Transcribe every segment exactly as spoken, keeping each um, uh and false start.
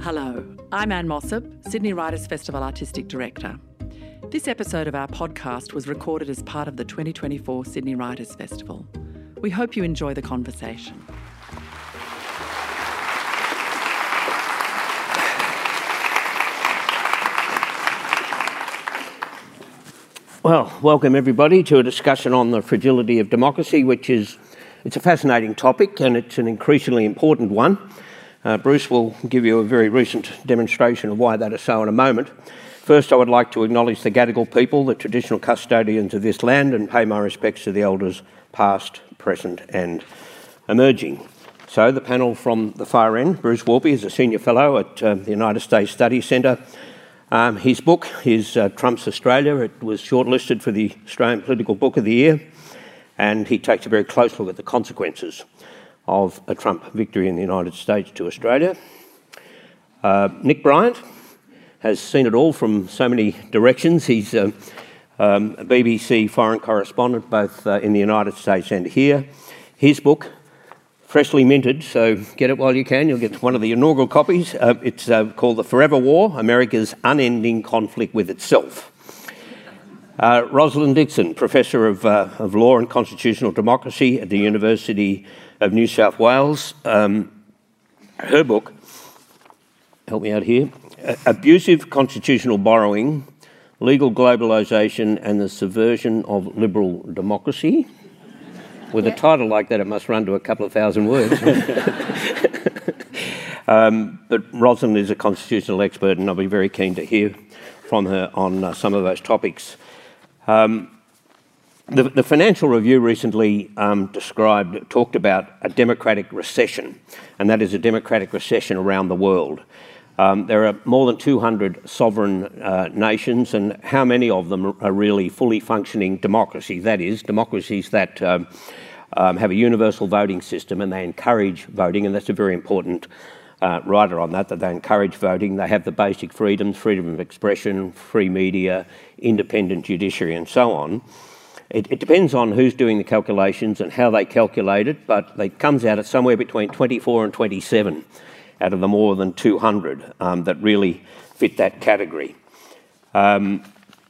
Hello, I'm Anne Mossop, Sydney Writers' Festival Artistic Director. This episode of our podcast was recorded as part of the twenty twenty-four Sydney Writers' Festival. We hope you enjoy the conversation. Well, welcome everybody to a discussion on the fragility of democracy, which is it's a fascinating topic and it's an increasingly important one. Uh, Bruce will give you a very recent demonstration of why that is so in a moment. First, I would like to acknowledge the Gadigal people, the traditional custodians of this land, and pay my respects to the elders past, present and emerging. So the panel from the far end, Bruce Warby is a senior fellow at uh, the United States Studies Centre. Um, his book is uh, Trump's Australia. It was shortlisted for the Australian Political Book of the Year, and he takes a very close look at the consequences of a Trump victory in the United States to Australia. Uh, Nick Bryant has seen it all from so many directions. He's uh, um, a B B C foreign correspondent both uh, in the United States and here. His book, freshly minted, so get it while you can. You'll get one of the inaugural copies. Uh, it's uh, called The Forever War, America's Unending Conflict with Itself. Uh, Rosalind Dixon, Professor of, uh, of Law and Constitutional Democracy at the University of New South Wales. Um, her book, help me out here, Abusive Constitutional Borrowing, Legal Globalisation and the Subversion of Liberal Democracy. With yeah. a title like that, it must run to a couple of thousand words. um, but Rosalind is a constitutional expert, and I'll be very keen to hear from her on uh, some of those topics. Um, the, the Financial Review recently um, described, talked about a democratic recession, and that is a democratic recession around the world. Um, there are more than two hundred sovereign uh, nations, and how many of them are really fully functioning democracies? That is, democracies that um, um, have a universal voting system and they encourage voting, and that's a very important uh, rider on that, that they encourage voting. They have the basic freedoms, freedom of expression, free media, independent judiciary, and so on. It, it depends on who's doing the calculations and how they calculate it, but it comes out at somewhere between twenty-four and twenty-seven. Out of the more than two hundred um, that really fit that category. Um,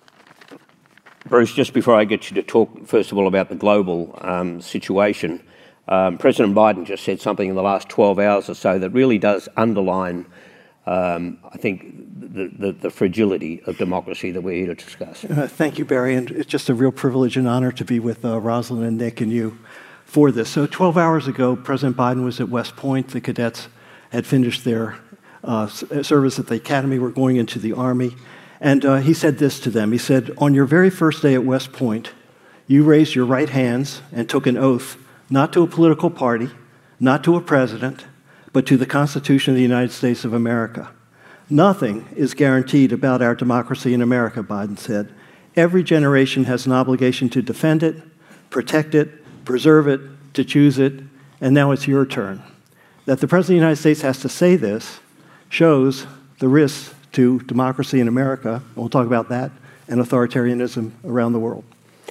Bruce, just before I get you to talk, first of all, about the global um, situation, um, President Biden just said something in the last twelve hours or so that really does underline, um, I think, the, the, the fragility of democracy that we're here to discuss. Uh, thank you, Barry, and it's just a real privilege and honor to be with uh, Rosalind and Nick and you for this. So twelve hours ago, President Biden was at West Point. The cadets had finished their uh, service at the academy, were going into the Army. And uh, he said this to them. He said, on your very first day at West Point, you raised your right hands and took an oath not to a political party, not to a president, but to the Constitution of the United States of America. Nothing is guaranteed about our democracy in America, Biden said. Every generation has an obligation to defend it, protect it, preserve it, to choose it, and now it's your turn. That the President of the United States has to say this shows the risks to democracy in America, and we'll talk about that, and authoritarianism around the world.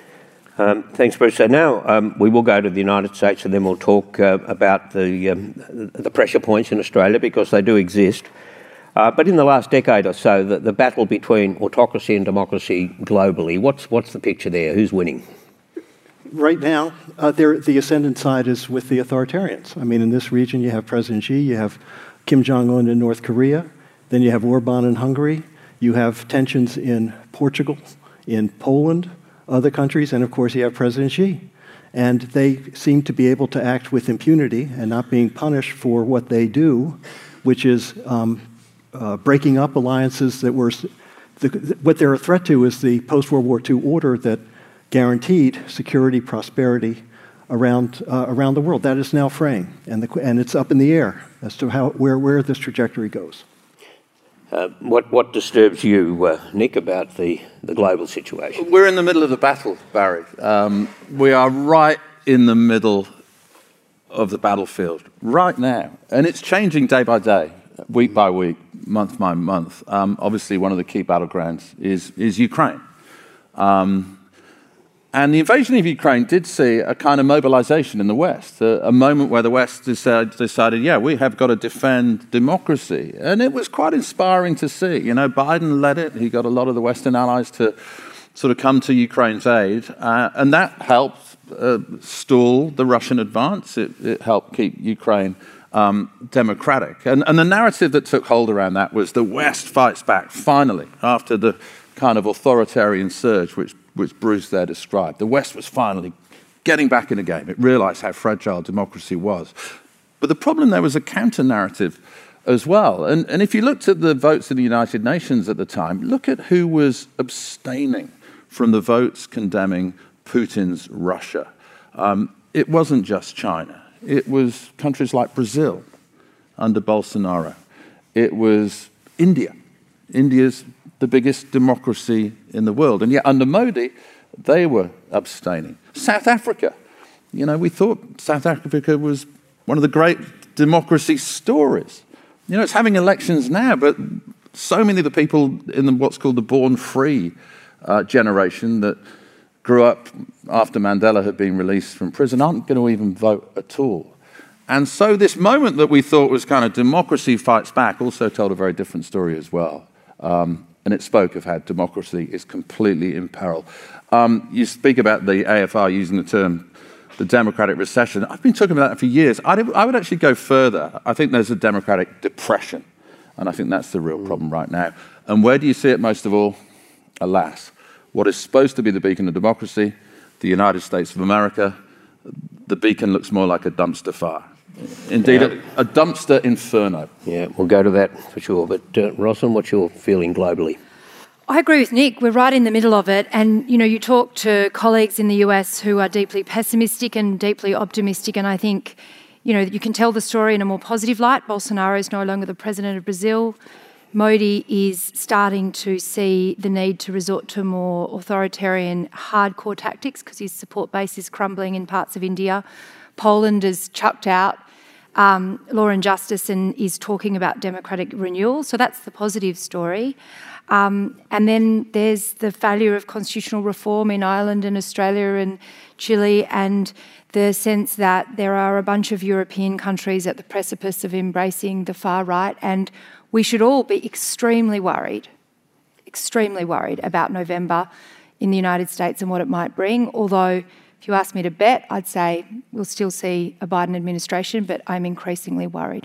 Um, thanks, Bruce. So now um, we will go to the United States, and then we'll talk uh, about the, um, the pressure points in Australia, because they do exist. Uh, but in the last decade or so, the, the battle between autocracy and democracy globally, what's, what's the picture there? Who's winning? Right now, uh, the ascendant side is with the authoritarians. I mean, in this region, you have President Xi, you have Kim Jong-un in North Korea, then you have Orban in Hungary, you have tensions in Portugal, in Poland, other countries, and of course you have President Xi. And they seem to be able to act with impunity and not being punished for what they do, which is um, uh, breaking up alliances that were... The, what they're a threat to is the post-World War Two order that guaranteed security, prosperity around uh, around the world. That is now fraying, and the, and it's up in the air as to how where where this trajectory goes. Uh, what what disturbs you, uh, Nick, about the the global situation? We're in the middle of the battle, Barry. Um, we are right in the middle of the battlefield right now, and it's changing day by day, week by week, month by month. Um, obviously, one of the key battlegrounds is is Ukraine. Um, And the invasion of Ukraine did see a kind of mobilization in the West, a, a moment where the West decided, decided, yeah, we have got to defend democracy. And it was quite inspiring to see. You know, Biden led it. He got a lot of the Western allies to sort of come to Ukraine's aid. Uh, and that helped uh, stall the Russian advance. It, it helped keep Ukraine um, democratic. And, and the narrative that took hold around that was the West fights back, finally, after the kind of authoritarian surge which which Bruce there described. The West was finally getting back in the game. It realized how fragile democracy was. But the problem there was a counter-narrative as well. And, and if you looked at the votes in the United Nations at the time, look at who was abstaining from the votes condemning Putin's Russia. Um, it wasn't just China. It was countries like Brazil under Bolsonaro. It was India. India's the biggest democracy in the world. And yet under Modi, they were abstaining. South Africa, you know, we thought South Africa was one of the great democracy stories. You know, it's having elections now, but so many of the people in the, what's called the born free uh, generation that grew up after Mandela had been released from prison aren't going to even vote at all. And so this moment that we thought was kind of democracy fights back also told a very different story as well. Um, and it spoke of how democracy is completely in peril. Um, you speak about the A F R using the term the democratic recession. I've been talking about that for years. I'd, I would actually go further. I think there's a democratic depression, and I think that's the real problem right now. And where do you see it most of all? Alas, what is supposed to be the beacon of democracy, the United States of America, the beacon looks more like a dumpster fire. Indeed, yeah. a, a dumpster inferno. Yeah, we'll go to that for sure. But uh, Rosalind, what's your feeling globally? I agree with Nick. We're right in the middle of it. And, you know, you talk to colleagues in the U S who are deeply pessimistic and deeply optimistic. And I think, you know, you can tell the story in a more positive light. Bolsonaro is no longer the president of Brazil. Modi is starting to see the need to resort to more authoritarian, hardcore tactics because his support base is crumbling in parts of India. Poland has chucked out um, law and justice and is talking about democratic renewal. So that's the positive story. Um, and then there's the failure of constitutional reform in Ireland and Australia and Chile, and the sense that there are a bunch of European countries at the precipice of embracing the far right, and we should all be extremely worried, extremely worried about November in the United States and what it might bring. Although, if you ask me to bet, I'd say we'll still see a Biden administration, but I'm increasingly worried.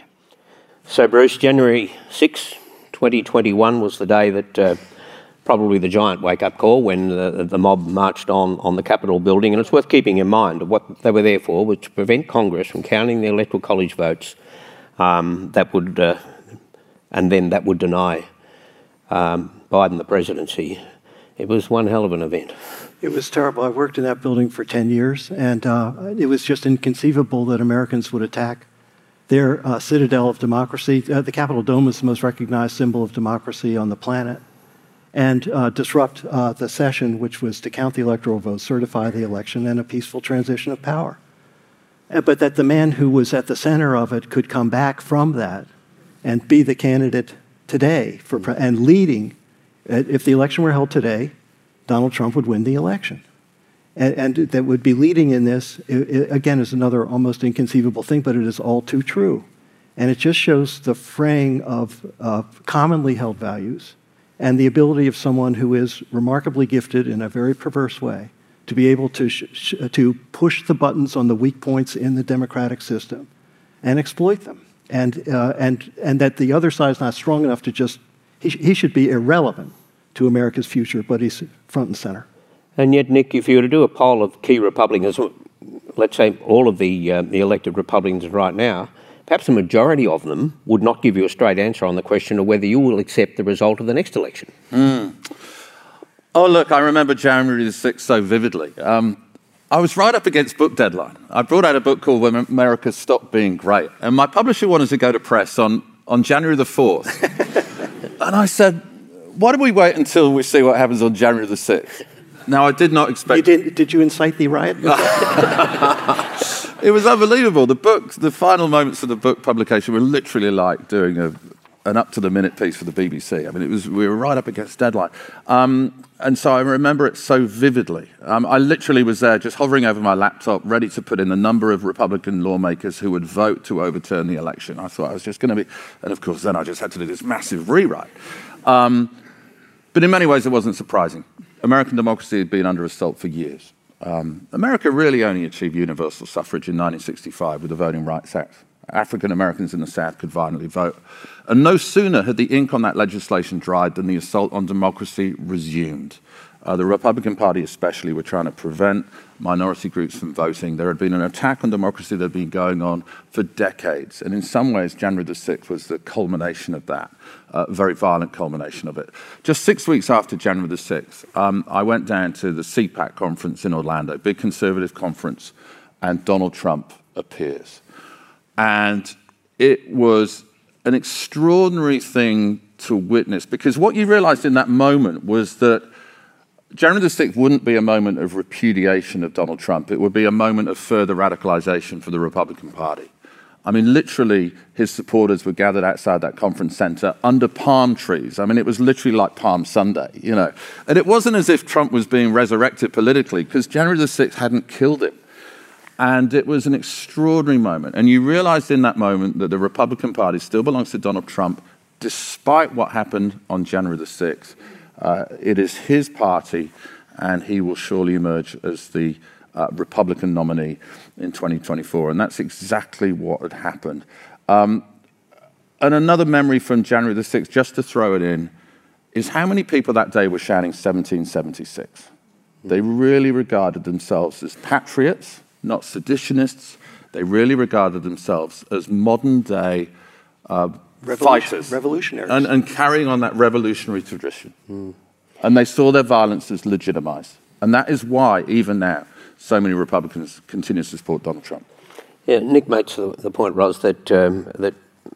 So, Bruce, January sixth, twenty twenty-one was the day that uh, probably the giant wake-up call when the, the mob marched on, on the Capitol building. And it's worth keeping in mind that what they were there for was to prevent Congress from counting the Electoral College votes um, that would, uh, and then that would deny um, Biden the presidency. It was one hell of an event. It was terrible. I worked in that building for ten years, and uh, it was just inconceivable that Americans would attack their uh, citadel of democracy. Uh, the Capitol Dome is the most recognized symbol of democracy on the planet, and uh, disrupt uh, the session, which was to count the electoral votes, certify the election, and a peaceful transition of power. Uh, but that the man who was at the center of it could come back from that and be the candidate today for pre- and leading. Uh, if the election were held today, Donald Trump would win the election. And, and that would be leading in this, it, it, again, is another almost inconceivable thing, but it is all too true. And it just shows the fraying of uh, commonly held values and the ability of someone who is remarkably gifted in a very perverse way to be able to, sh- sh- to push the buttons on the weak points in the democratic system and exploit them. And, uh, and, and that the other side is not strong enough to just, he, sh- he should be irrelevant to America's future, but he's front and center. And yet, Nick, if you were to do a poll of key Republicans, let's say all of the, uh, the elected Republicans right now, perhaps a majority of them would not give you a straight answer on the question of whether you will accept the result of the next election. Mm. Oh, look, I remember January the sixth so vividly. Um, I was right up against book deadline. I brought out a book called When America Stopped Being Great, and my publisher wanted to go to press on, on January the fourth. And I said, why don't we wait until we see what happens on January the sixth? Now, I did not expect... You did, did you incite the riot? It was unbelievable. The book, the final moments of the book publication were literally like doing a, an up-to-the-minute piece for the B B C. I mean, it was we were right up against deadline. Um, and so I remember it so vividly. Um, I literally was there just hovering over my laptop, ready to put in the number of Republican lawmakers who would vote to overturn the election. I thought I was just going to be... And of course, then I just had to do this massive rewrite. Um, but in many ways, it wasn't surprising. American democracy had been under assault for years. Um, America really only achieved universal suffrage in nineteen sixty-five with the Voting Rights Act. African Americans in the South could violently vote. And no sooner had the ink on that legislation dried than the assault on democracy resumed. Uh, the Republican Party especially were trying to prevent minority groups from voting. There had been an attack on democracy that had been going on for decades. And in some ways, January the sixth was the culmination of that, a uh, very violent culmination of it. Just six weeks after January the sixth, um, I went down to the C PAC conference in Orlando, big conservative conference, and Donald Trump appears. And it was an extraordinary thing to witness, because what you realized in that moment was that January the sixth wouldn't be a moment of repudiation of Donald Trump. It would be a moment of further radicalization for the Republican Party. I mean, literally, his supporters were gathered outside that conference center under palm trees. I mean, it was literally like Palm Sunday, you know. And it wasn't as if Trump was being resurrected politically, because January the sixth hadn't killed him. And it was an extraordinary moment. And you realized in that moment that the Republican Party still belongs to Donald Trump, despite what happened on January the sixth. Uh, it is his party, and he will surely emerge as the uh, Republican nominee in twenty twenty-four. And that's exactly what had happened. Um, and another memory from January the sixth, just to throw it in, is how many people that day were shouting seventeen seventy-six. They really regarded themselves as patriots, not seditionists. They really regarded themselves as modern-day uh, Revolution, fighters. Revolutionaries. And, and carrying on that revolutionary tradition. Mm. And they saw their violence as legitimized. And that is why, even now, so many Republicans continue to support Donald Trump. Yeah, Nick makes the, the point, Ros, that, um, that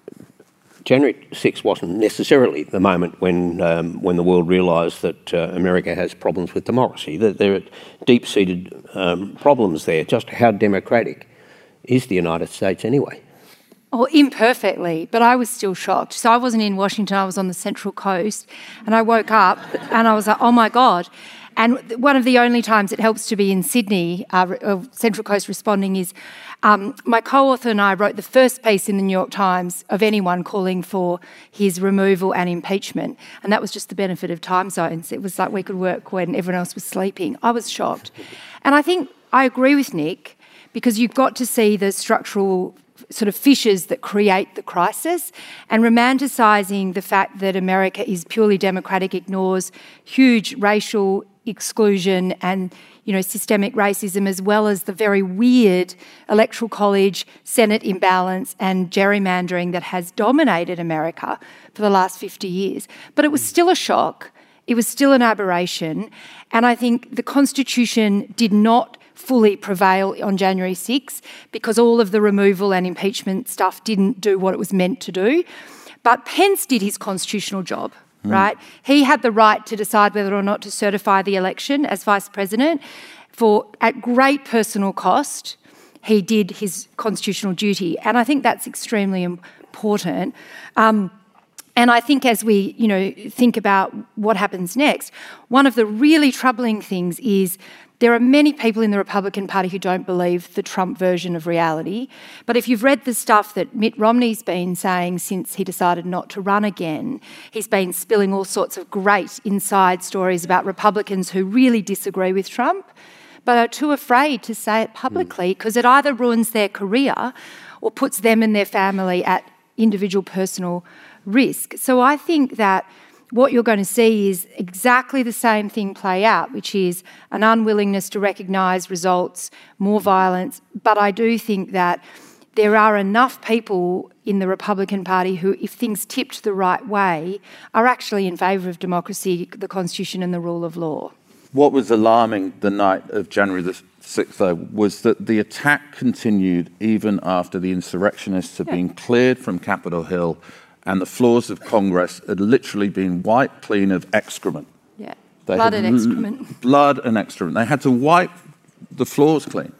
January sixth wasn't necessarily the moment when um, when the world realised that uh, America has problems with democracy, that there are deep-seated um, problems there. Just how democratic is the United States anyway? Oh, imperfectly, but I was still shocked. So I wasn't in Washington, I was on the Central Coast, and I woke up and I was like, oh my God. And one of the only times it helps to be in Sydney, uh, Central Coast responding, is um, my co-author and I wrote the first piece in the New York Times of anyone calling for his removal and impeachment. And that was just the benefit of time zones. It was like we could work when everyone else was sleeping. I was shocked. And I think I agree with Nick, because you've got to see the structural sort of fissures that create the crisis, and romanticising the fact that America is purely democratic ignores huge racial exclusion and, you know, systemic racism, as well as the very weird electoral college, Senate imbalance and gerrymandering that has dominated America for the last fifty years. But it was still a shock. It was still an aberration. And I think the Constitution did not fully prevail on January sixth because all of the removal and impeachment stuff didn't do what it was meant to do. But Pence did his constitutional job, mm. right? He had the right to decide whether or not to certify the election as vice president. For at great personal cost, he did his constitutional duty. And I think that's extremely important. Um, And I think as we, you know, think about what happens next, one of the really troubling things is there are many people in the Republican Party who don't believe the Trump version of reality. But if you've read the stuff that Mitt Romney's been saying since he decided not to run again, he's been spilling all sorts of great inside stories about Republicans who really disagree with Trump, but are too afraid to say it publicly because it either ruins their career or puts them and their family at individual personal risk. So I think that what you're going to see is exactly the same thing play out, which is an unwillingness to recognise results, more violence. But I do think that there are enough people in the Republican Party who, if things tipped the right way, are actually in favour of democracy, the Constitution and the rule of law. What was alarming the night of January the sixth, though, was that the attack continued even after the insurrectionists had yeah. been cleared from Capitol Hill and the floors of Congress had literally been wiped clean of excrement. Yeah, they blood and excrement. L- blood and excrement. They had to wipe the floors clean.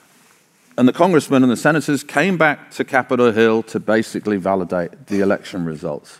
And the congressmen and the senators came back to Capitol Hill to basically validate the election results.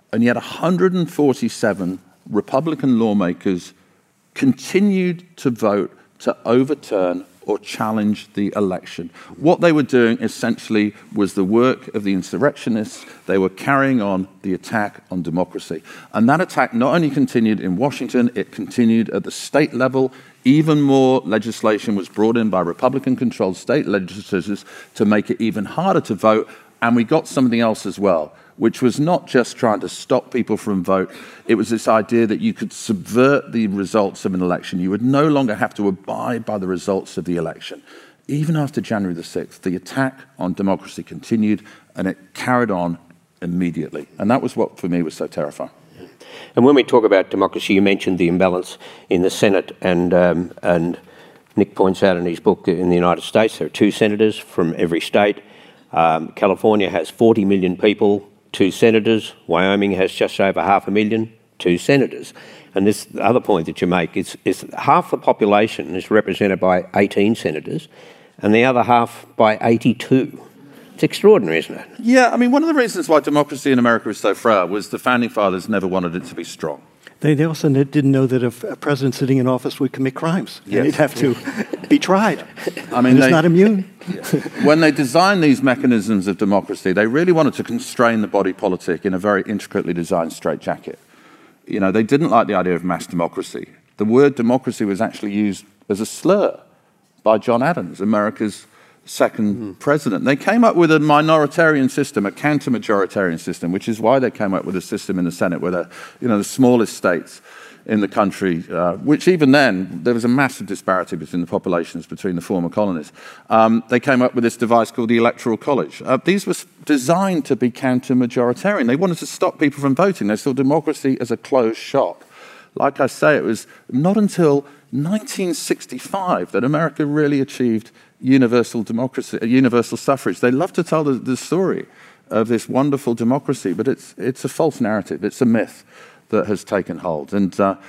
And yet one hundred forty-seven Republican lawmakers continued to vote to overturn or challenge the election. What they were doing essentially was the work of the insurrectionists. They were carrying on the attack on democracy. And that attack not only continued in Washington, it continued at the state level. Even more legislation was brought in by Republican-controlled state legislatures to make it even harder to vote. And we got something else as well, which was not just trying to stop people from vote. It was this idea that you could subvert the results of an election. You would no longer have to abide by the results of the election. Even after January the sixth, the attack on democracy continued, and it carried on immediately. And that was what, for me, was so terrifying. And when we talk about democracy, you mentioned the imbalance in the Senate, and um, and Nick points out in his book, in the United States, there are two senators from every state. Um, California has forty million people, two senators. Wyoming has just over half a million, two senators. And this the other point that you make is, is half the population is represented by eighteen senators and the other half by eighty-two. It's extraordinary, isn't it? Yeah, I mean, one of the reasons why democracy in America is so frail was the Founding Fathers never wanted it to be strong. They also didn't know that a president sitting in office would commit crimes. Yes. He'd have to be tried. I mean, he's they, not immune. When they designed these mechanisms of democracy, they really wanted to constrain the body politic in a very intricately designed straitjacket. You know, they didn't like the idea of mass democracy. The word democracy was actually used as a slur by John Adams, America's second mm. president. They came up with a minoritarian system, a counter-majoritarian system, which is why they came up with a system in the Senate where the, you know, the smallest states in the country, uh, which even then, there was a massive disparity between the populations between the former colonies. Um, they came up with this device called the Electoral College. Uh, these were designed to be counter-majoritarian. They wanted to stop people from voting. They saw democracy as a closed shop. Like I say, it was not until nineteen sixty-five that America really achieved universal democracy, universal suffrage. They love to tell the, the story of this wonderful democracy, but it's it's a false narrative. It's a myth that has taken hold. And uh,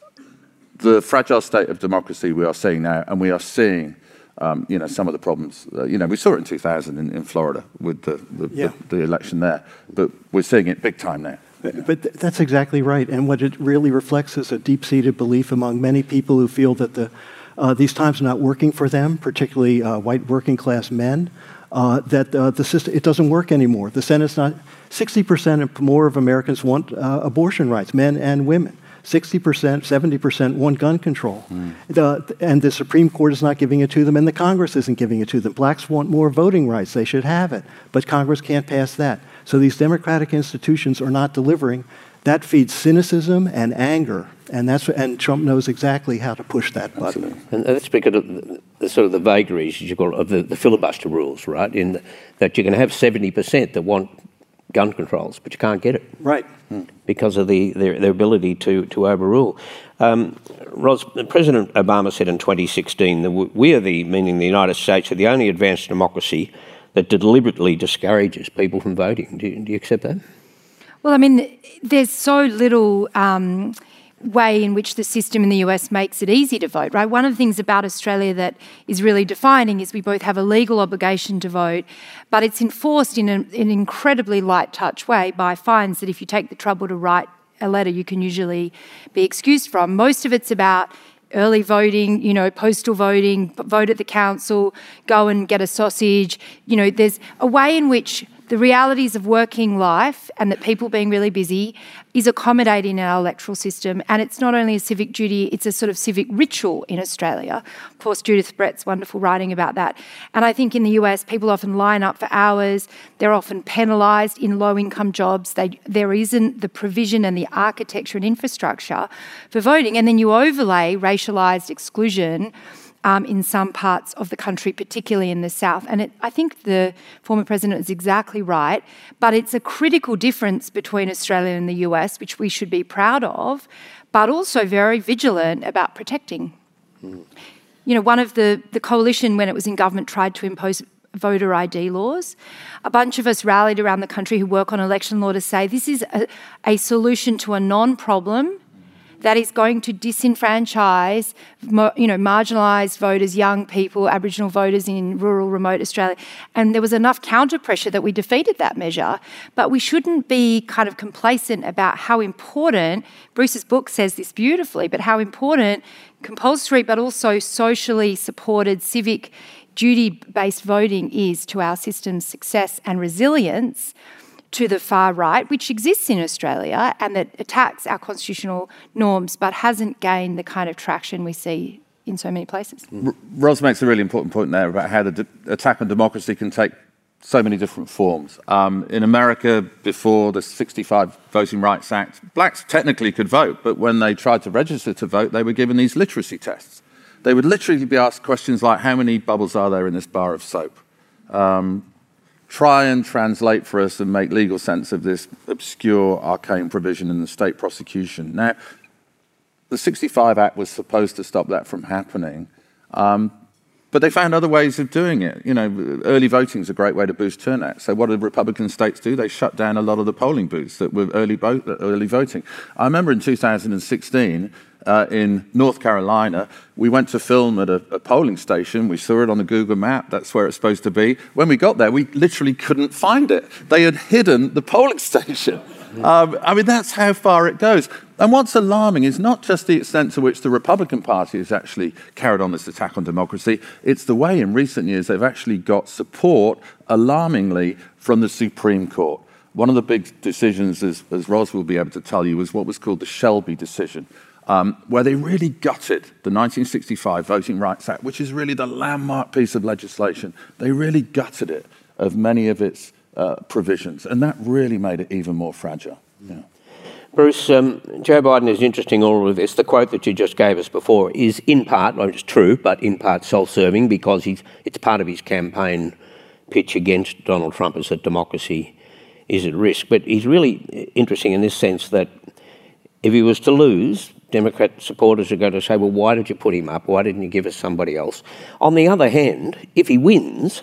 the fragile state of democracy we are seeing now, and we are seeing, um, you know, some of the problems. Uh, you know, we saw it in two thousand in, in Florida with the the, yeah. the the election there, but we're seeing it big time now. But, but that's exactly right. And what it really reflects is a deep-seated belief among many people who feel that the Uh, these times are not working for them, particularly uh, white working-class men, uh, that uh, the system, it doesn't work anymore. The Senate's not, sixty percent and more of Americans want uh, abortion rights, men and women. sixty percent, seventy percent want gun control. Mm. The, and the Supreme Court is not giving it to them, and the Congress isn't giving it to them. Blacks want more voting rights. They should have it. But Congress can't pass that. So these democratic institutions are not delivering. That feeds cynicism and anger, and that's and Trump knows exactly how to push that button. Absolutely. And that's because of the, the sort of the vagaries, as you call it, of the, the filibuster rules, right? In the, that you can have seventy percent that want gun controls, but you can't get it, right? Because of the their, their ability to to overrule. Um, Ros, President Obama said in twenty sixteen that we are the, meaning the United States, are the only advanced democracy that deliberately discourages people from voting. Do you, do you accept that? Well, I mean, there's so little um, way in which the system in the U S makes it easy to vote, right? One of the things about Australia that is really defining is we both have a legal obligation to vote, but it's enforced in an, an incredibly light touch way by fines that if you take the trouble to write a letter, you can usually be excused from. Most of it's about early voting, you know, postal voting, vote at the council, go and get a sausage. You know, there's a way in which the realities of working life and that people being really busy is accommodating in our electoral system. And it's not only a civic duty, it's a sort of civic ritual in Australia. Of course, Judith Brett's wonderful writing about that. And I think in the U S, people often line up for hours. They're often penalised in low-income jobs. They, there isn't the provision and the architecture and infrastructure for voting. And then you overlay racialised exclusion Um, in some parts of the country, particularly in the South. And it, I think the former president is exactly right, but it's a critical difference between Australia and the U S, which we should be proud of, but also very vigilant about protecting. Mm. You know, one of the, the coalition, when it was in government, tried to impose voter I D laws. A bunch of us rallied around the country who work on election law to say this is a, a solution to a non-problem that is going to disenfranchise, you know, marginalised voters, young people, Aboriginal voters in rural, remote Australia. And there was enough counter pressure that we defeated that measure. But we shouldn't be kind of complacent about how important, Bruce's book says this beautifully, but how important compulsory but also socially supported civic duty-based voting is to our system's success and resilience to the far right, which exists in Australia and that attacks our constitutional norms but hasn't gained the kind of traction we see in so many places. R- Ros makes a really important point there about how the de- attack on democracy can take so many different forms. Um, in America, before the sixty-five Voting Rights Act, blacks technically could vote, but when they tried to register to vote, they were given these literacy tests. They would literally be asked questions like, how many bubbles are there in this bar of soap? Um, try and translate for us and make legal sense of this obscure, arcane provision in the state prosecution. Now, the sixty-five Act was supposed to stop that from happening, um, but they found other ways of doing it. You know, early voting is a great way to boost turnout. So what did Republican states do? They shut down a lot of the polling booths that were early, bo- early voting. I remember in two thousand sixteen, Uh, in North Carolina, we went to film at a, a polling station. We saw it on the Google map. That's where it's supposed to be. When we got there, we literally couldn't find it. They had hidden the polling station. Um, I mean, that's how far it goes. And what's alarming is not just the extent to which the Republican Party has actually carried on this attack on democracy, it's the way in recent years they've actually got support, alarmingly, from the Supreme Court. One of the big decisions, as, as Ros will be able to tell you, was what was called the Shelby decision. Um, where they really gutted the nineteen sixty-five Voting Rights Act, which is really the landmark piece of legislation. They really gutted it of many of its uh, provisions, and that really made it even more fragile. Yeah. Bruce, um, Joe Biden is interesting all of this. The quote that you just gave us before is in part, well, it's true, but in part self-serving because he's, it's part of his campaign pitch against Donald Trump is that democracy is at risk. But he's really interesting in this sense that if he was to lose, Democrat supporters are going to say, well, why did you put him up? Why didn't you give us somebody else? On the other hand, if he wins,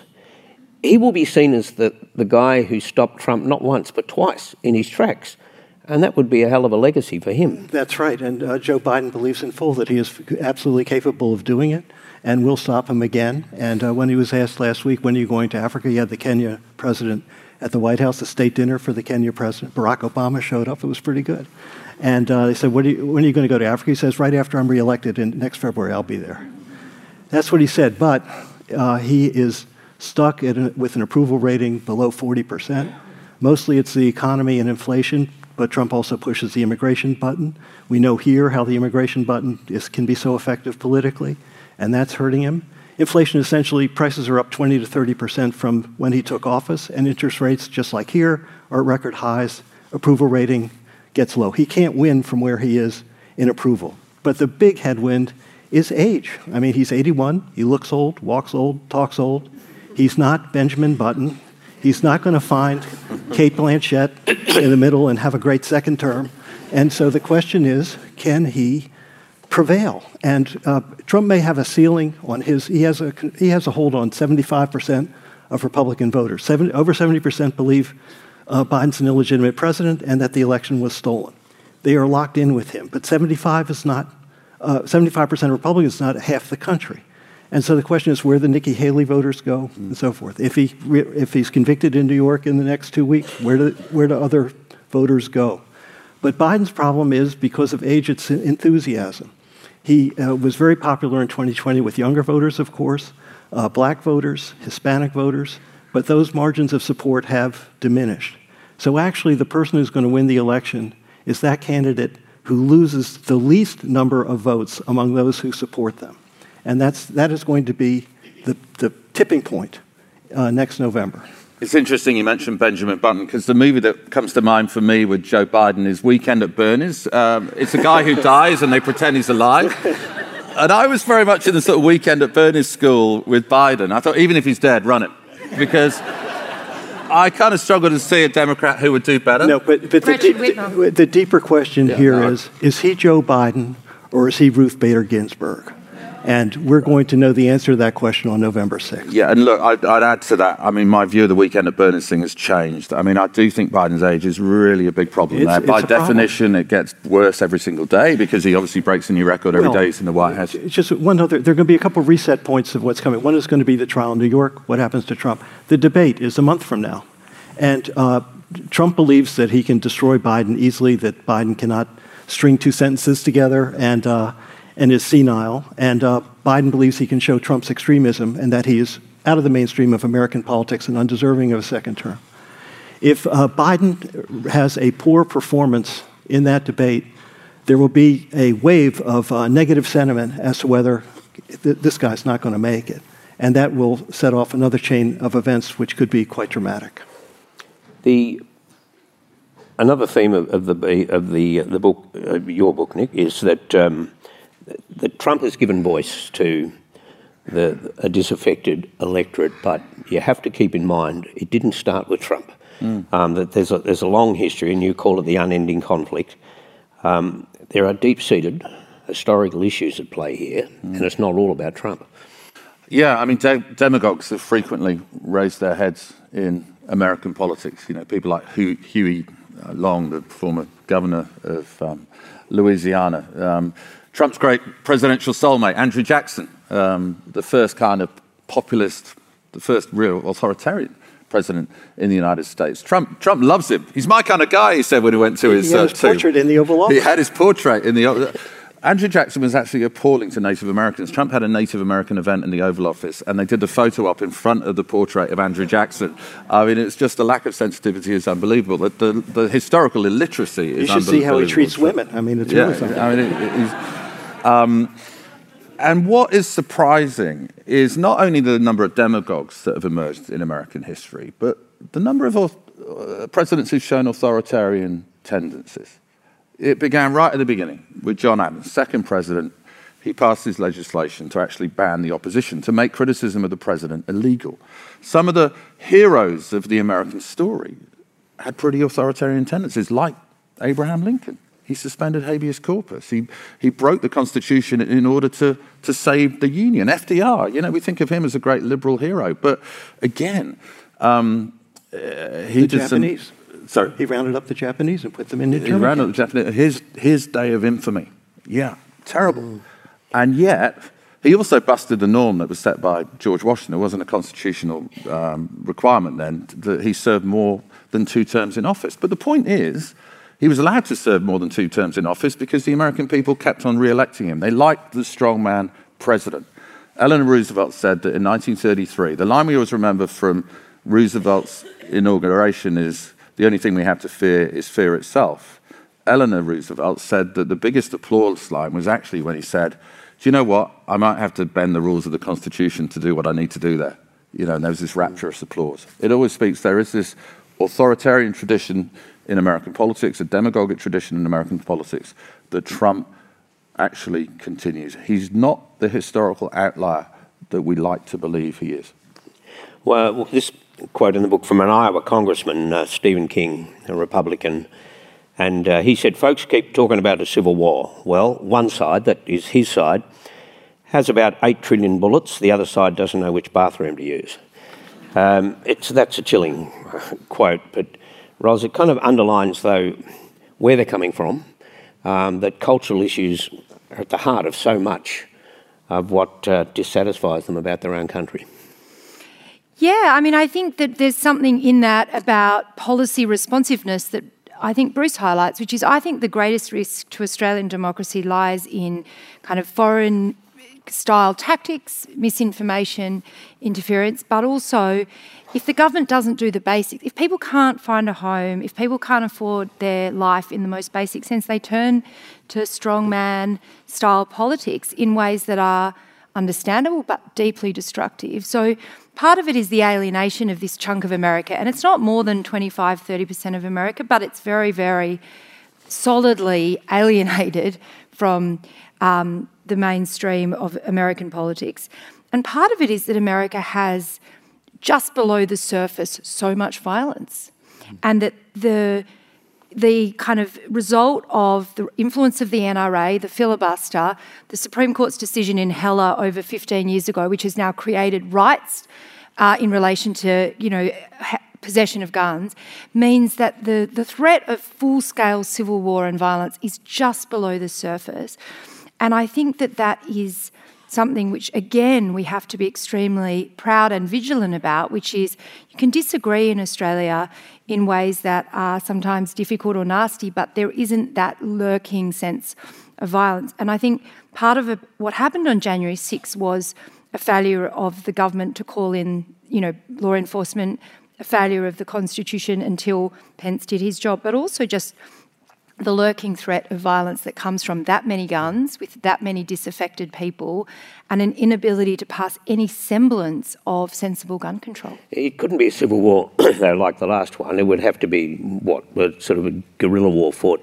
he will be seen as the, the guy who stopped Trump not once but twice in his tracks. And that would be a hell of a legacy for him. That's right. And uh, Joe Biden believes in full that he is absolutely capable of doing it and will stop him again. And uh, when he was asked last week, when are you going to Africa? He had the Kenya president at the White House, a state dinner for the Kenya president. Barack Obama showed up. It was pretty good. And uh, they said, what are you, when are you going to go to Africa? He says, right after I'm reelected in next February, I'll be there. That's what he said. But uh, he is stuck at a, with an approval rating below forty percent. Mostly it's the economy and inflation, but Trump also pushes the immigration button. We know here how the immigration button is, can be so effective politically, and that's hurting him. Inflation, essentially, prices are up twenty to thirty percent from when he took office, and interest rates, just like here, are at record highs. Approval rating gets low. He can't win from where he is in approval. But the big headwind is age. I mean, he's eighty-one. He looks old, walks old, talks old. He's not Benjamin Button. He's not going to find Cate Blanchett in the middle and have a great second term. And so the question is, can he prevail? And uh, Trump may have a ceiling on his, he has a, he has a hold on seventy-five percent of Republican voters. Seven, over seventy percent believe uh, Biden's an illegitimate president and that the election was stolen. They are locked in with him. But seventy-five is not, uh, seventy-five percent of Republicans is not half the country. And so the question is where the Nikki Haley voters go mm. and so forth. If he if he's convicted in New York in the next two weeks, where do, where do other voters go? But Biden's problem is because of age, it's enthusiasm. He uh, was very popular in twenty twenty with younger voters, of course, uh, black voters, Hispanic voters, but those margins of support have diminished. So actually the person who's going to win the election is that candidate who loses the least number of votes among those who support them. And that's, that is going to be the, the tipping point uh, next November. It's interesting you mentioned Benjamin Button, because the movie that comes to mind for me with Joe Biden is Weekend at Bernie's. Um, it's a guy who dies and they pretend he's alive. And I was very much in the sort of Weekend at Bernie's school with Biden. I thought, even if he's dead, run it. Because I kind of struggle to see a Democrat who would do better. No, but, but the, the, the deeper question yeah, here no. is, is he Joe Biden or is he Ruth Bader Ginsburg? And we're going to know the answer to that question on November sixth. Yeah, and look, I'd, I'd add to that. I mean, my view of the weekend at Burning Thing has changed. I mean, I do think Biden's age is really a big problem It's- there. it's By a problem. definition, it gets worse every single day because he obviously breaks a new record every Well, day he's in the White House. It's just one other, there are going to be a couple of reset points of what's coming. One is going to be the trial in New York, what happens to Trump. The debate is a month from now. And uh, Trump believes that he can destroy Biden easily, that Biden cannot string two sentences together and, uh, and is senile. And uh, Biden believes he can show Trump's extremism and that he is out of the mainstream of American politics and undeserving of a second term. If uh, Biden has a poor performance in that debate, there will be a wave of uh, negative sentiment as to whether th- this guy's not going to make it. And that will set off another chain of events which could be quite dramatic. The another theme of, of the of the the book, uh, your book, Nick, is that um, that Trump has given voice to the a disaffected electorate, but you have to keep in mind it didn't start with Trump. Mm. Um, that there's a there's a long history, and you call it the unending conflict. Um, there are deep-seated historical issues at play here, mm. and it's not all about Trump. Yeah, I mean, de- demagogues have frequently raised their heads in American politics. You know, people like Hu- Huey Long, the former governor of um, Louisiana. Um, Trump's great presidential soulmate, Andrew Jackson, um, the first kind of populist, the first real authoritarian president in the United States. Trump Trump loves him. He's my kind of guy, he said when he went to his... He had his uh, portrait in the Oval Office. He had his portrait in the Oval Andrew Jackson was actually appalling to Native Americans. Trump had a Native American event in the Oval Office, and they did the photo op in front of the portrait of Andrew Jackson. I mean, it's just the lack of sensitivity is unbelievable. The, the, the historical illiteracy is unbelievable. You should see how he treats women. I mean, it's yeah, really something. I mean, it, it is, um, and what is surprising is not only the number of demagogues that have emerged in American history, but the number of uh, presidents who've shown authoritarian tendencies. It began right at the beginning with John Adams, second president. He passed his legislation to actually ban the opposition, to make criticism of the president illegal. Some of the heroes of the American story had pretty authoritarian tendencies, like Abraham Lincoln. He suspended habeas corpus. He, he broke the Constitution in order to, to save the Union. F D R, you know, we think of him as a great liberal hero. But again, um, uh, he the did Japanese. some... Sorry. He rounded up the Japanese and put them in He Germany. rounded up the Japanese. His, his day of infamy. Yeah, terrible. Mm. And yet, he also busted the norm that was set by George Washington. It wasn't a constitutional um, requirement then that he served more than two terms in office. But the point is, he was allowed to serve more than two terms in office because the American people kept on re-electing him. They liked the strongman president. Eleanor Roosevelt said that in nineteen thirty-three, the line we always remember from Roosevelt's inauguration is, the only thing we have to fear is fear itself. Eleanor Roosevelt said that the biggest applause line was actually when he said, do you know what? I might have to bend the rules of the Constitution to do what I need to do there. You know, and there was this rapturous applause. It always speaks, there is this authoritarian tradition in American politics, a demagogic tradition in American politics that Trump actually continues. He's not the historical outlier that we like to believe he is. Well, this quote in the book from an Iowa congressman, uh, Stephen King, a Republican, and uh, he said, folks keep talking about a civil war. Well, one side, that is his side, has about eight trillion bullets. The other side doesn't know which bathroom to use. Um, it's That's a chilling quote, but Ros, it kind of underlines, though, where they're coming from, um, that cultural issues are at the heart of so much of what uh, dissatisfies them about their own country. Yeah, I mean, I think that there's something in that about policy responsiveness that I think Bruce highlights, which is I think the greatest risk to Australian democracy lies in kind of foreign style tactics, misinformation, interference, but also if the government doesn't do the basics, if people can't find a home, if people can't afford their life in the most basic sense, they turn to strongman style politics in ways that are understandable but deeply destructive. So part of it is the alienation of this chunk of America, and it's not more than twenty-five, thirty percent of America, but it's very, very solidly alienated from um, the mainstream of American politics. And part of it is that America has, just below the surface, so much violence, and that the the kind of result of the influence of the N R A, the filibuster, the Supreme Court's decision in Heller over fifteen years ago, which has now created rights uh, in relation to, you know, ha- possession of guns, means that the, the threat of full-scale civil war and violence is just below the surface. And I think that that is something which, again, we have to be extremely proud and vigilant about, which is you can disagree in Australia in ways that are sometimes difficult or nasty, but there isn't that lurking sense of violence. And I think part of it, what happened on January sixth was a failure of the government to call in, you know, law enforcement, a failure of the Constitution until Pence did his job, but also just the lurking threat of violence that comes from that many guns with that many disaffected people and an inability to pass any semblance of sensible gun control. It couldn't be a civil war, though, like the last one. It would have to be, what, a sort of a guerrilla war fought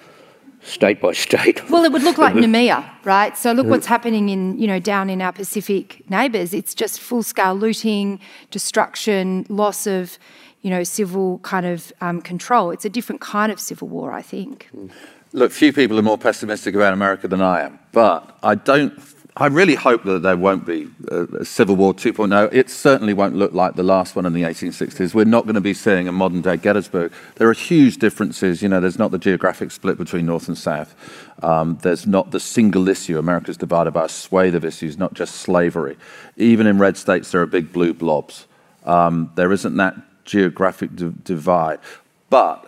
state by state. Well, it would look like Namibia, right? So look what's happening in, you know, down in our Pacific neighbours. It's just full-scale looting, destruction, loss of, you know, civil kind of um, control. It's a different kind of civil war, I think. Look, few people are more pessimistic about America than I am, but I don't. I really hope that there won't be a, a Civil War two point oh. It certainly won't look like the last one in the eighteen sixties. We're not going to be seeing a modern-day Gettysburg. There are huge differences. You know, there's not the geographic split between North and South. Um, there's not the single issue. America's divided by a swathe of issues, not just slavery. Even in red states, there are big blue blobs. Um, there isn't that geographic d- divide. But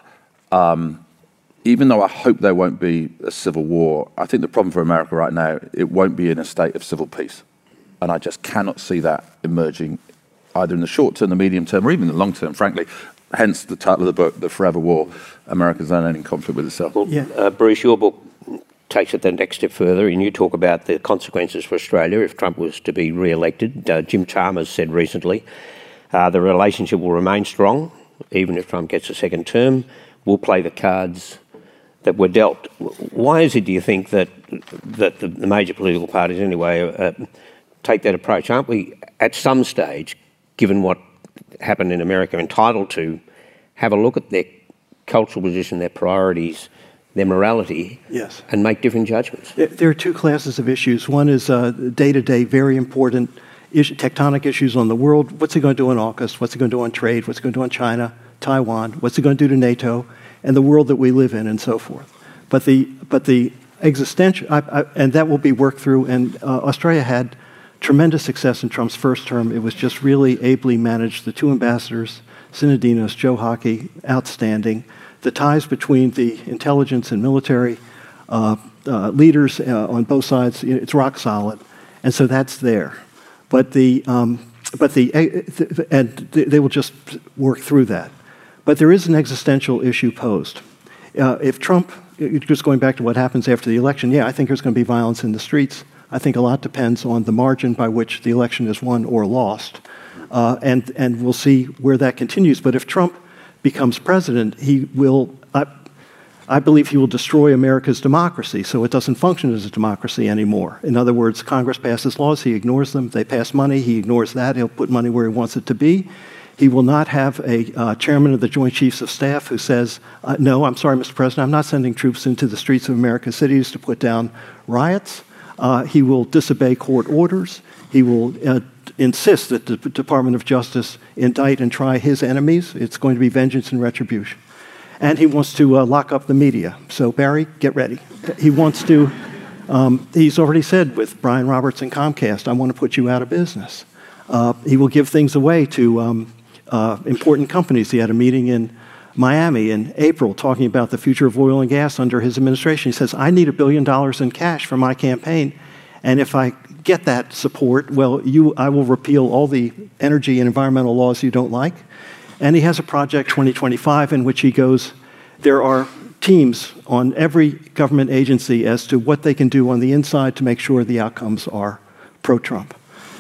um, even though I hope there won't be a civil war, I think the problem for America right now, it won't be in a state of civil peace. And I just cannot see that emerging either in the short term, the medium term, or even the long term, frankly. Hence the title of the book, The Forever War, America's Unending Conflict with Itself. Well, yeah. uh, Bruce, your book takes it the next step further, and you talk about the consequences for Australia if Trump was to be re-elected. Uh, Jim Chalmers said recently, uh, the relationship will remain strong, even if Trump gets a second term. We'll play the cards that were dealt. Why is it, do you think, that that the, the major political parties, anyway, uh, take that approach? Aren't we, at some stage, given what happened in America, entitled to have a look at their cultural position, their priorities, their morality, yes, and make different judgments? There are two classes of issues. One is uh, day-to-day, very important issue, tectonic issues on the world. What's it going to do on AUKUS? What's it going to do on trade? What's it going to do on China, Taiwan? What's it going to do to NATO and the world that we live in, and so forth? But the but the existential, I, I, and that will be worked through. And uh, Australia had tremendous success in Trump's first term. It was just really ably managed. The two ambassadors, Synadinos, Joe Hockey, outstanding. The ties between the intelligence and military uh, uh, leaders uh, on both sides, it's rock solid, and so that's there. But the um, but the uh, and they will just work through that. But there is an existential issue posed. Uh, if Trump, just going back to what happens after the election, yeah, I think there's going to be violence in the streets. I think a lot depends on the margin by which the election is won or lost, uh, and and we'll see where that continues. But if Trump becomes president, he will, I, I believe he will destroy America's democracy, so it doesn't function as a democracy anymore. In other words, Congress passes laws, he ignores them. They pass money, he ignores that. He'll put money where he wants it to be. He will not have a uh, chairman of the Joint Chiefs of Staff who says, uh, no, I'm sorry, Mister President, I'm not sending troops into the streets of America's cities to put down riots. Uh, he will disobey court orders. He will uh, insist that the Department of Justice indict and try his enemies. It's going to be vengeance and retribution. And he wants to uh, lock up the media. So, Barry, get ready. He wants to, um, he's already said with Brian Roberts and Comcast, I want to put you out of business. Uh, he will give things away to um, uh, important companies. He had a meeting in Miami in April talking about the future of oil and gas under his administration. He says, I need a billion dollars in cash for my campaign. And if I get that support, well, you, I will repeal all the energy and environmental laws you don't like. And he has a project, twenty twenty-five, in which he goes, there are teams on every government agency as to what they can do on the inside to make sure the outcomes are pro-Trump.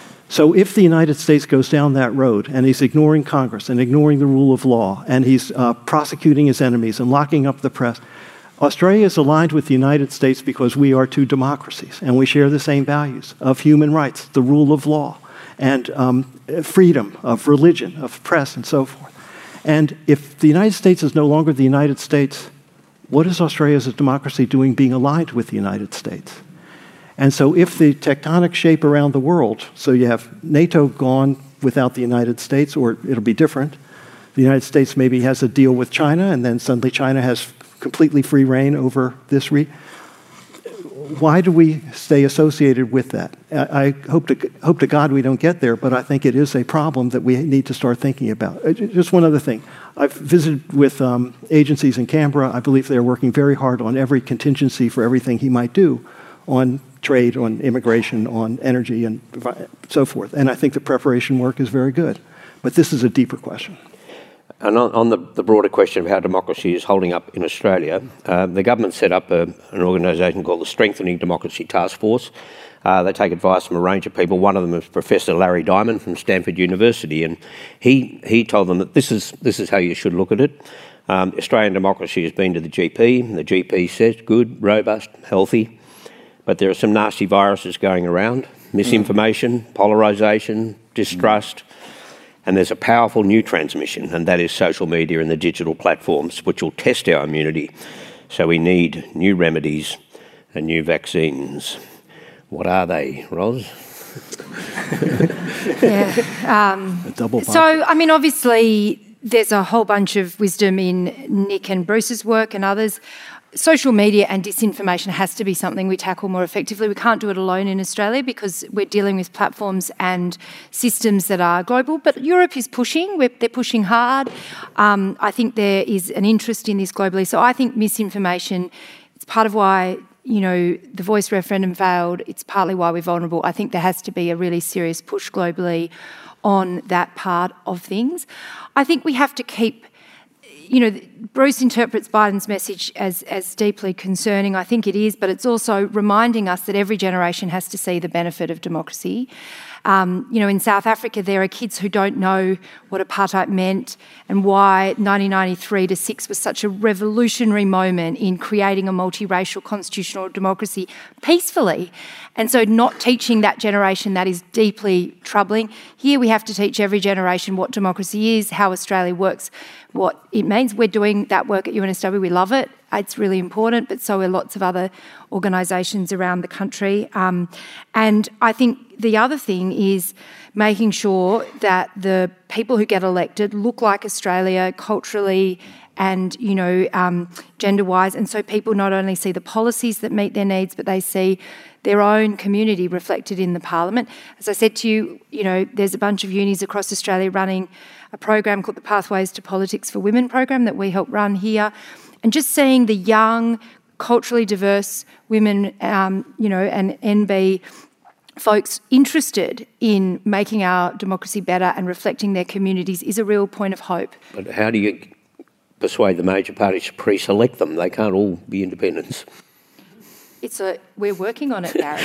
So if the United States goes down that road, and he's ignoring Congress and ignoring the rule of law, and he's uh, prosecuting his enemies and locking up the press, Australia is aligned with the United States because we are two democracies, and we share the same values of human rights, the rule of law, and um, freedom of religion, of press, and so forth. And if the United States is no longer the United States, what is Australia as a democracy doing being aligned with the United States? And so if the tectonic shape around the world, so you have NATO gone without the United States, or it'll be different. The United States maybe has a deal with China, and then suddenly China has completely free reign over this region. Why do we stay associated with that? I, I hope to hope to God we don't get there, but I think it is a problem that we need to start thinking about. Just one other thing. I've visited with um, agencies in Canberra. I believe they're working very hard on every contingency for everything he might do on trade, on immigration, on energy, and so forth. And I think the preparation work is very good. But this is a deeper question. And on, on the, the broader question of how democracy is holding up in Australia, uh, the government set up a, an organisation called the Strengthening Democracy Task Force. Uh, they take advice from a range of people. One of them is Professor Larry Diamond from Stanford University, and he he told them that this is this is how you should look at it. Um, Australian democracy has been to the G P, and the G P says good, robust, healthy, but there are some nasty viruses going around: misinformation, polarisation, distrust. And there's a powerful new transmission, and that is social media and the digital platforms, which will test our immunity. So we need new remedies and new vaccines. What are they, Ros? yeah. Um, a double so, I mean, obviously, there's a whole bunch of wisdom in Nick and Bruce's work and others. Social media and disinformation has to be something we tackle more effectively. We can't do it alone in Australia because we're dealing with platforms and systems that are global. But Europe is pushing. We're, they're pushing hard. Um, I think there is an interest in this globally. So I think misinformation, it's part of why, you know, the Voice referendum failed. It's partly why we're vulnerable. I think there has to be a really serious push globally on that part of things. I think we have to keep... You know, Bruce interprets Biden's message as, as deeply concerning. I think it is, but it's also reminding us that every generation has to see the benefit of democracy. Um, you know, in South Africa, there are kids who don't know what apartheid meant and why nineteen ninety-three to six was such a revolutionary moment in creating a multiracial constitutional democracy peacefully. And so not teaching that generation, that is deeply troubling. Here we have to teach every generation what democracy is, how Australia works, what it means. We're doing that work at U N S W. We love it. It's really important, but so are lots of other organisations around the country. Um, and I think the other thing is making sure that the people who get elected look like Australia culturally and, you know, um, gender-wise. And so people not only see the policies that meet their needs, but they see their own community reflected in the parliament. As I said to you, you know, there's a bunch of unis across Australia running a program called the Pathways to Politics for Women program that we help run here. And just seeing the young, culturally diverse women, um, you know, and N B folks interested in making our democracy better and reflecting their communities is a real point of hope. But how do you persuade the major parties to pre-select them? They can't all be independents. It's a, we're working on it, Barry.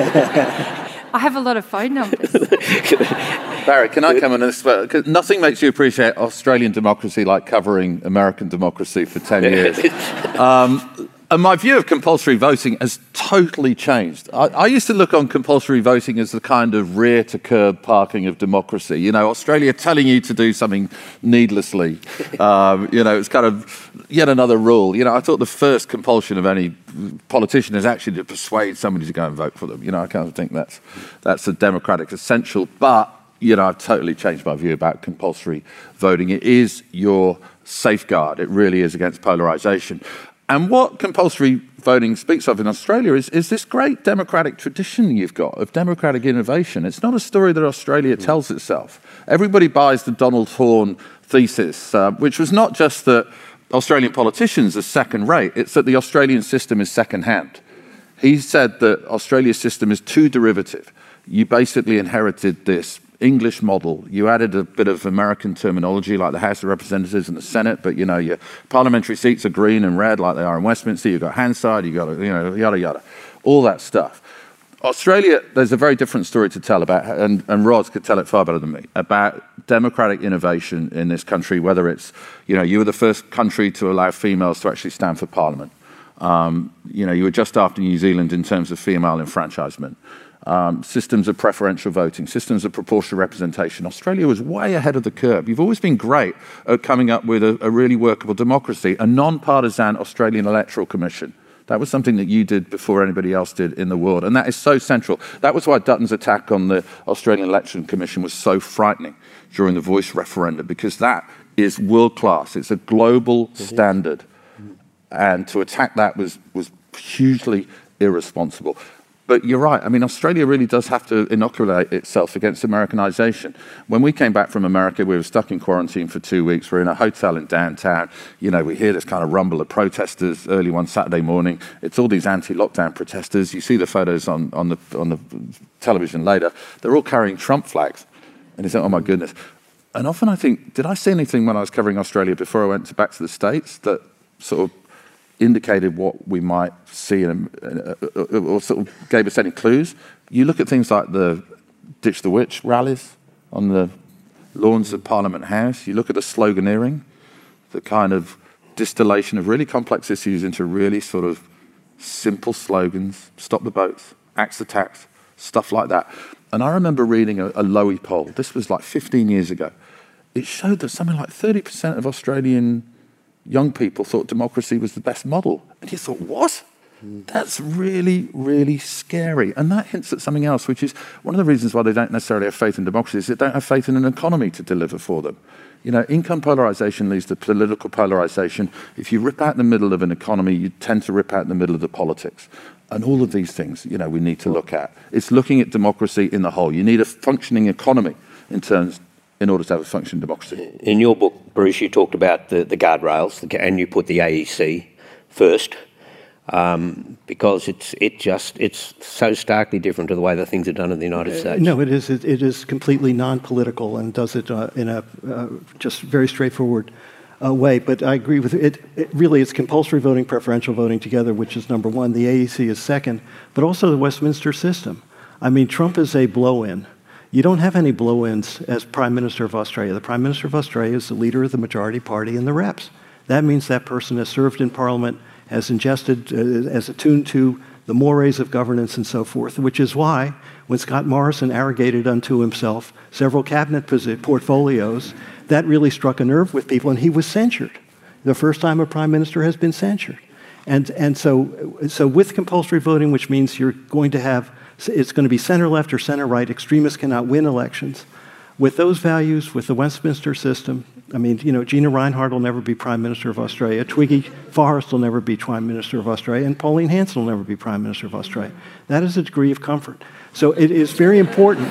I have a lot of phone numbers. Barry, can I come in? Because nothing makes you appreciate Australian democracy like covering American democracy for ten years. Um, and my view of compulsory voting has totally changed. I, I used to look on compulsory voting as the kind of rear-to-curb parking of democracy. You know, Australia telling you to do something needlessly. Um, you know, it's kind of yet another rule. You know, I thought the first compulsion of any politician is actually to persuade somebody to go and vote for them. You know, I kind of think that's that's a democratic essential. But, you know, I've totally changed my view about compulsory voting. It is your safeguard. It really is against polarisation. And what compulsory voting speaks of in Australia is, is this great democratic tradition you've got of democratic innovation. It's not a story that Australia tells itself. Everybody buys the Donald Horne thesis, uh, which was not just that Australian politicians are second-rate, it's that the Australian system is second-hand. He said that Australia's system is too derivative. You basically inherited this English model. You added a bit of American terminology like the House of Representatives and the Senate, but, you know, your parliamentary seats are green and red like they are in Westminster. You've got Hansard, you've got, you know, yada, yada, all that stuff. Australia, there's a very different story to tell about, and, and Roz could tell it far better than me, about democratic innovation in this country, whether it's, you know, you were the first country to allow females to actually stand for parliament. Um, you know, you were just after New Zealand in terms of female enfranchisement. Um, systems of preferential voting, systems of proportional representation. Australia was way ahead of the curve. You've always been great at coming up with a, a really workable democracy, a non-partisan Australian Electoral Commission. That was something that you did before anybody else did in the world, and that is so central. That was why Dutton's attack on the Australian Election Commission was so frightening during the Voice referendum, because that is world-class. It's a global standard, and to attack that was, was hugely irresponsible. But you're right. I mean, Australia really does have to inoculate itself against Americanization. When we came back from America, we were stuck in quarantine for two weeks. We're in a hotel in downtown. You know, we hear this kind of rumble of protesters early one Saturday morning. It's all these anti-lockdown protesters. You see the photos on, on, the, on the television later. They're all carrying Trump flags. And you think, oh, my goodness. And often I think, did I see anything when I was covering Australia before I went to, back to the States that sort of indicated what we might see in, uh, or sort of gave us any clues? You look at things like the Ditch the Witch rallies on the lawns of Parliament House. You look at the sloganeering, the kind of distillation of really complex issues into really sort of simple slogans, stop the boats, axe the tax, stuff like that. And I remember reading a, a Lowy poll. This was like fifteen years ago. It showed that something like thirty percent of Australian young people thought democracy was the best model. And you thought, what? That's really, really scary. And that hints at something else, which is one of the reasons why they don't necessarily have faith in democracy is they don't have faith in an economy to deliver for them. You know, income polarization leads to political polarization. If you rip out the middle of an economy, you tend to rip out the middle of the politics. And all of these things, you know, we need to look at. It's looking at democracy in the whole. You need a functioning economy in terms in order to have a functioning democracy. In your book, Bruce, you talked about the, the guardrails, the, and you put the A E C first, um, because it's it just it's so starkly different to the way that things are done in the United States. No, it is. It, it is completely non-political and does it uh, in a uh, just very straightforward uh, way. But I agree with it. It really, it's compulsory voting, preferential voting together, which is number one. The A E C is second, but also the Westminster system. I mean, Trump is a blow-in. You don't have any blow-ins as Prime Minister of Australia. The Prime Minister of Australia is the leader of the majority party in the reps. That means that person has served in Parliament, has ingested, uh, as attuned to the mores of governance and so forth, which is why when Scott Morrison arrogated unto himself several cabinet portfolios, that really struck a nerve with people, and he was censured. The first time a Prime Minister has been censured. And, and so, so with compulsory voting, which means you're going to have it's going to be center-left or center-right. Extremists cannot win elections. With those values, with the Westminster system, I mean, you know, Gina Rinehart will never be Prime Minister of Australia. Twiggy Forrest will never be Prime Minister of Australia. And Pauline Hanson will never be Prime Minister of Australia. That is a degree of comfort. So it is very important,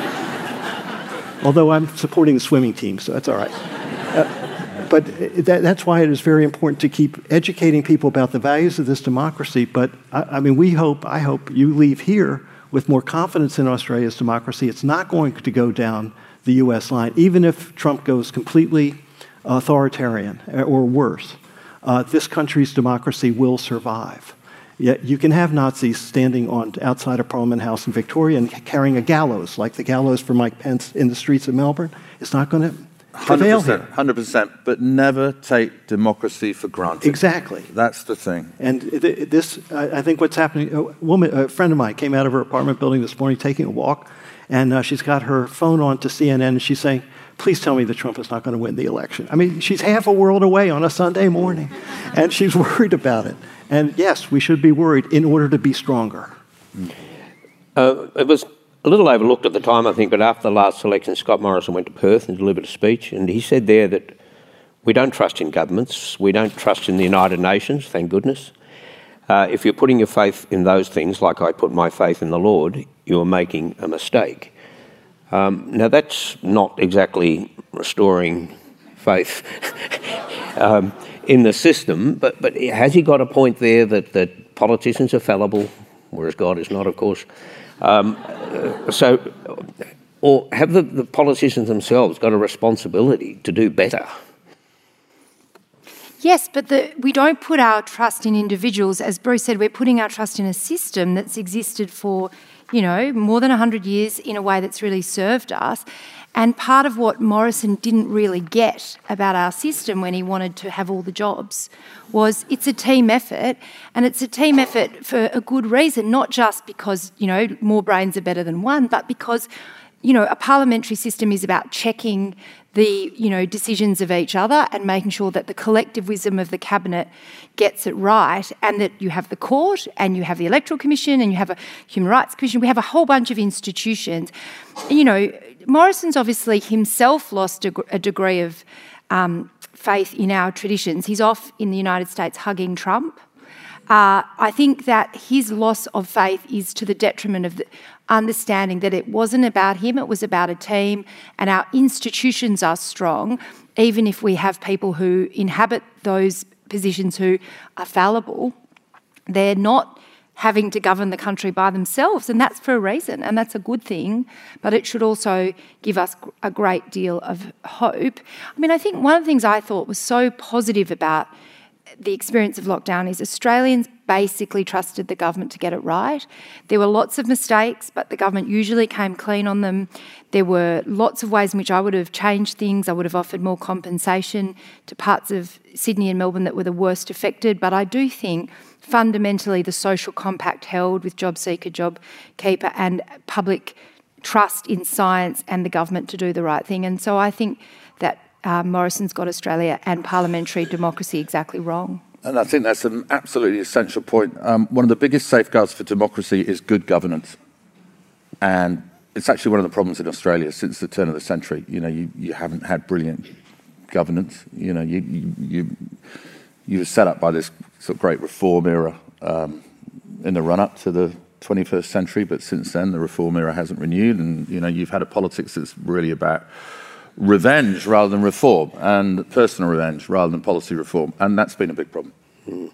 although I'm supporting the swimming team, so that's all right. Uh, but that, that's why it is very important to keep educating people about the values of this democracy. But, I, I mean, we hope, I hope you leave here with more confidence in Australia's democracy. It's not going to go down the U S line, even if Trump goes completely authoritarian or worse. Uh, this country's democracy will survive. Yet you can have Nazis standing on outside of Parliament House in Victoria and carrying a gallows, like the gallows for Mike Pence in the streets of Melbourne. It's not going to prevail here. one hundred percent, but never take democracy for granted. Exactly. That's the thing. And th- this, I, I think what's happening, a woman, a friend of mine came out of her apartment building this morning taking a walk, and uh, she's got her phone on to C N N, and she's saying, please tell me that Trump is not going to win the election. I mean, she's half a world away on a Sunday morning, and she's worried about it. And yes, we should be worried in order to be stronger. Uh, it was a little overlooked at the time, I think, but after the last election, Scott Morrison went to Perth and delivered a speech, and he said there that we don't trust in governments, we don't trust in the United Nations, thank goodness. Uh, if you're putting your faith in those things, like I put my faith in the Lord, you're making a mistake. Um, now, that's not exactly restoring faith um, in the system, but, but has he got a point there that, that politicians are fallible, whereas God is not, of course? Um, so, or have the, the politicians themselves got a responsibility to do better? Yes, but the, we don't put our trust in individuals. As Bruce said, we're putting our trust in a system that's existed for, you know, more than one hundred years in a way that's really served us. And part of what Morrison didn't really get about our system when he wanted to have all the jobs was it's a team effort, and it's a team effort for a good reason, not just because, you know, more brains are better than one, but because, you know, a parliamentary system is about checking the, you know, decisions of each other and making sure that the collective wisdom of the cabinet gets it right, and that you have the court and you have the Electoral Commission and you have a Human Rights Commission. We have a whole bunch of institutions. You know, Morrison's obviously himself lost a, a degree of um, faith in our traditions. He's off in the United States hugging Trump. Uh, I think that his loss of faith is to the detriment of the understanding that it wasn't about him, it was about a team, and our institutions are strong, even if we have people who inhabit those positions who are fallible. They're not having to govern the country by themselves, and that's for a reason, and that's a good thing, but it should also give us a great deal of hope. I mean, I think one of the things I thought was so positive about the experience of lockdown is Australians basically trusted the government to get it right. There were lots of mistakes, but the government usually came clean on them. There were lots of ways in which I would have changed things. I would have offered more compensation to parts of Sydney and Melbourne that were the worst affected. But I do think fundamentally the social compact held with JobSeeker, JobKeeper, and public trust in science and the government to do the right thing. And so I think that Uh, Morrison's got Australia and parliamentary democracy exactly wrong. And I think that's an absolutely essential point. Um, one of the biggest safeguards for democracy is good governance. And it's actually one of the problems in Australia since the turn of the century. You know, you, you haven't had brilliant governance. You know, you, you, you, you were set up by this sort of great reform era um, in the run-up to the twenty-first century, but since then the reform era hasn't renewed, and, you know, you've had a politics that's really about revenge rather than reform, and personal revenge rather than policy reform, and that's been a big problem. Mm.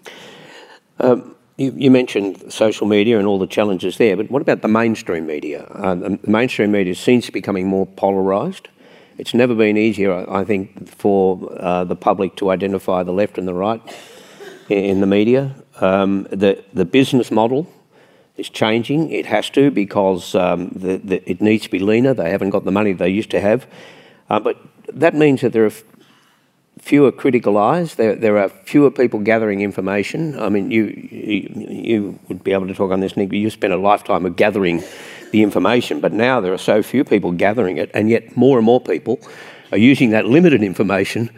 Um, you, you mentioned social media and all the challenges there, but what about the mainstream media? Uh, the mainstream media seems to be becoming more polarised. It's never been easier, I think, for uh, the public to identify the left and the right in the media. Um, the, the business model is changing. It has to, because um, the, the, it needs to be leaner. They haven't got the money they used to have. Uh, but that means that there are f- fewer critical eyes. There, there are fewer people gathering information. I mean, you, you you would be able to talk on this, Nick, but you spent a lifetime of gathering the information, but now there are so few people gathering it, and yet more and more people are using that limited information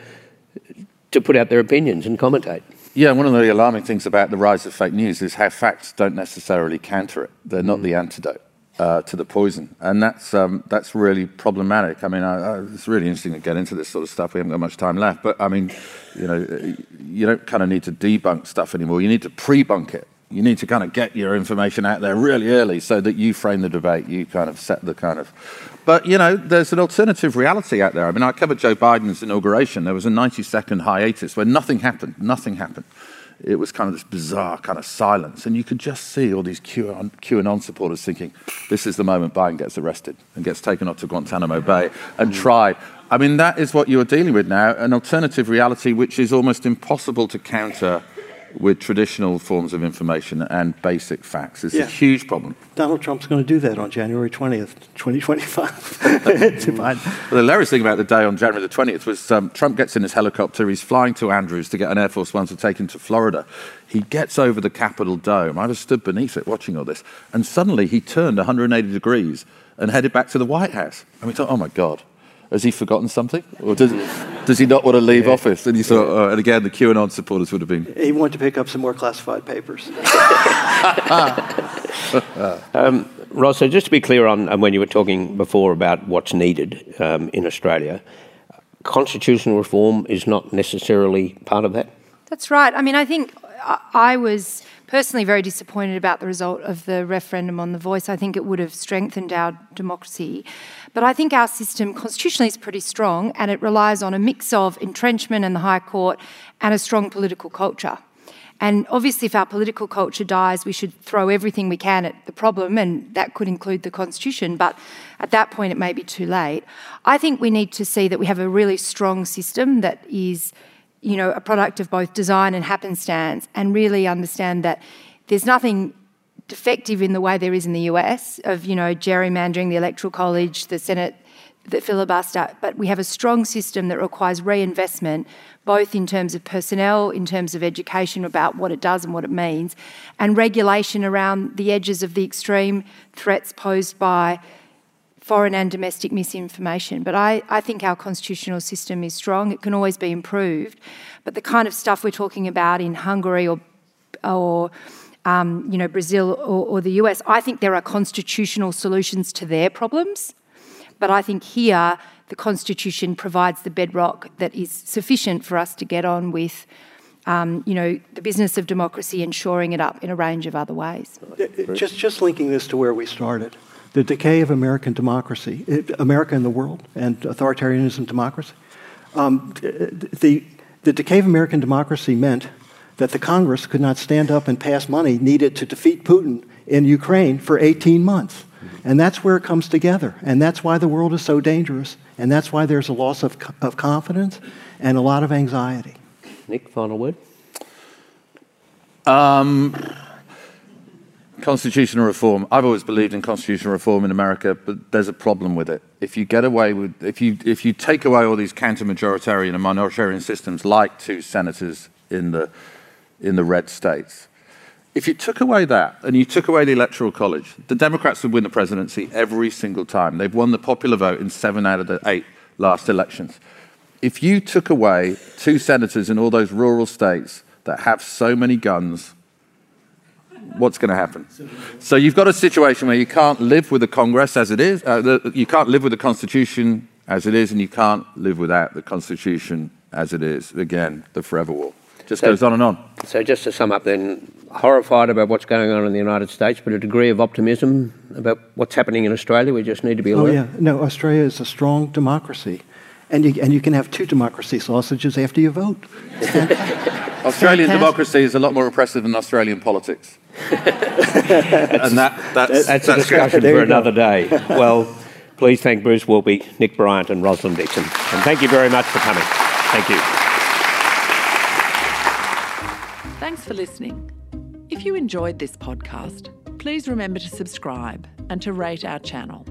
to put out their opinions and commentate. Yeah, one of the alarming things about the rise of fake news is how facts don't necessarily counter it. They're not mm. the antidote Uh, to the poison, and that's um, that's really problematic. I mean, I, I, it's really interesting to get into this sort of stuff. We haven't got much time left, but I mean, you know, you don't kind of need to debunk stuff anymore. You need to pre-bunk it. You need to kind of get your information out there really early so that you frame the debate. You kind of set the kind of. But you know, there's an alternative reality out there. I mean, I covered Joe Biden's inauguration. There was a ninety-second hiatus where nothing happened. Nothing happened. It was kind of this bizarre kind of silence, and you could just see all these QAnon, QAnon supporters thinking, this is the moment Biden gets arrested and gets taken off to Guantanamo Bay and tried. I mean, that is what you're dealing with now, an alternative reality which is almost impossible to counter with traditional forms of information and basic facts. It's yeah. a huge problem. Donald Trump's going to do that on January twentieth, twenty twenty-five. Well, the hilarious thing about the day on January the twentieth was um, Trump gets in his helicopter, he's flying to Andrews to get an Air Force One to take him to Florida. He gets over the Capitol dome. I was stood beneath it watching all this, and suddenly he turned one hundred eighty degrees and headed back to the White House. And we thought, oh my God, has he forgotten something? Or does, does he not want to leave yeah. office? And you thought, oh, and again, the QAnon supporters would have been... He wanted to pick up some more classified papers. um, Ross, so just to be clear on, on when you were talking before about what's needed um, in Australia, constitutional reform is not necessarily part of that? That's right. I mean, I think I was personally very disappointed about the result of the referendum on the Voice. I think it would have strengthened our democracy. But I think our system constitutionally is pretty strong, and it relies on a mix of entrenchment and the High Court and a strong political culture. And obviously, if our political culture dies, we should throw everything we can at the problem, and that could include the Constitution. But at that point, it may be too late. I think we need to see that we have a really strong system that is, you know, a product of both design and happenstance, and really understand that there's nothing defective in the way there is in the U S of, you know, gerrymandering the Electoral College, the Senate the filibuster, but we have a strong system that requires reinvestment, both in terms of personnel, in terms of education about what it does and what it means, and regulation around the edges of the extreme threats posed by foreign and domestic misinformation. But I, I think our constitutional system is strong. It can always be improved. But the kind of stuff we're talking about in Hungary or, or um, you know, Brazil or, or the U S, I think there are constitutional solutions to their problems. But I think here the Constitution provides the bedrock that is sufficient for us to get on with Um, you know, the business of democracy and shoring it up in a range of other ways. Just, just linking this to where we started, the decay of American democracy, it, America and the world, and authoritarianism, democracy. Um, the, the decay of American democracy meant that the Congress could not stand up and pass money needed to defeat Putin in Ukraine for eighteen months. And that's where it comes together. And that's why the world is so dangerous. And that's why there's a loss of, of confidence and a lot of anxiety. Nick, final word? Um, constitutional reform. I've always believed in constitutional reform in America, but there's a problem with it. If you get away with, if you if you take away all these counter-majoritarian and minoritarian systems, like two senators in the in the red states, if you took away that and you took away the Electoral College, the Democrats would win the presidency every single time. They've won the popular vote in seven out of the eight last elections. If you took away two senators in all those rural states that have so many guns, what's going to happen? So you've got a situation where you can't live with the Congress as it is, uh, the, you can't live with the Constitution as it is, and you can't live without the Constitution as it is. Again, the forever war. Just so, goes on and on. So just to sum up then, horrified about what's going on in the United States, but a degree of optimism about what's happening in Australia. We just need to be alert. Oh, yeah. No, Australia is a strong democracy. And you, and you can have two democracy sausages after you vote. Australian democracy is a lot more oppressive than Australian politics. and that, that's, that's, that's a discussion for another day. Well, please thank Bruce Wilby, Nick Bryant and Rosalind Dixon. And thank you very much for coming. Thank you. Thanks for listening. If you enjoyed this podcast, please remember to subscribe and to rate our channel.